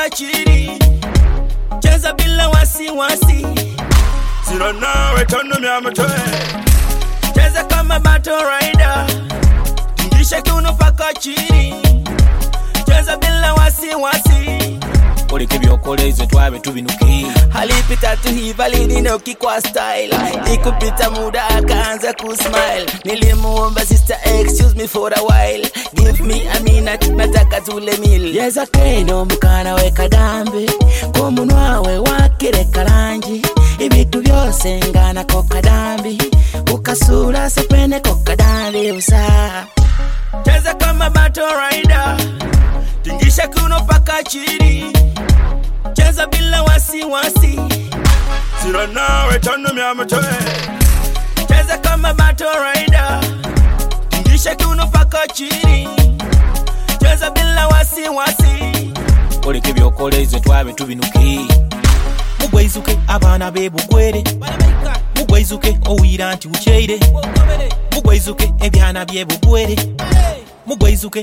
chini, cheza bila wasiwasi. Sina nawe tono miamatoe, cheza kama battle rider, tingisha kiuno paka chini, cheza bila wasiwasi. Oleke byokoleze twabe tubinuke, halipita tuhiva lini kwa style, ikupita muda akaanza kusmile. Nilimuomba sister excuse me for a while, give me a minute nataka tule meal. Yeza keno mukana weka dambi, kumunwa we wakire karanji, ibitu byose ngana koka dambi, ukasura sepene koka dambi usa. Cheza kama battle rider, tingisha kuno paka chini, cheza bila wasiwasi. Sina nawe tono miamatoe, cheza kama battle rider, tingisha kuno paka chini, cheza bila wasiwasi. Oleke byokoleze twabe tubinuke, mugwaizuke abana bebugwere, mugwaizuke owira nti ucheire, mugwaizuke ebyana byebugwere, mugwaizuke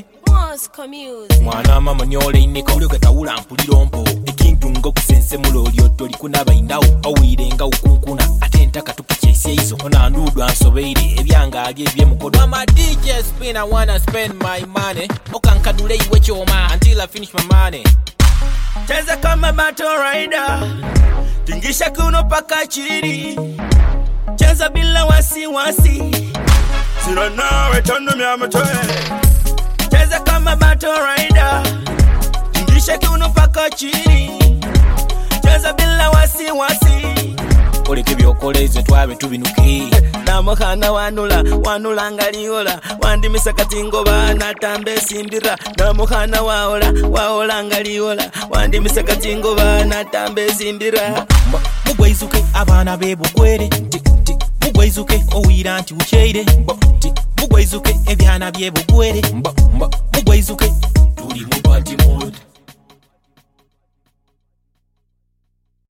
mwana mama nyole ineka ulioka taula mpulirompo ekintu ngo kusense mulolyo toli kunaba indawo owirenga ukunkuna atenta katupichese izo ona ndudu ansobeire ebyanga agebye mukodo. I'm a DJ spin, I wanna spend my money, okankadule iwe choma until I finish my money. Cheza kama battle rider, tingisha kuno paka chini, cheza bila wasiwasi. Sina nawe tono miamatoe, cheza kama battle rider, tingisha kiuno paka chini, cheza bila wasiwasi. Oleke byokoleze twabe tubinuke, namukhana wanula ngaliola, wandimisa katingoba natambe simbira. Namukhana waola ngaliola, wandimisa katingoba natambe simbira. Mugwaizuke abana bebugwere, mugwaizuke owira nti ucheire, mugwaizuke ebyana byebugwere, mugwaizuke tuli mu party mode.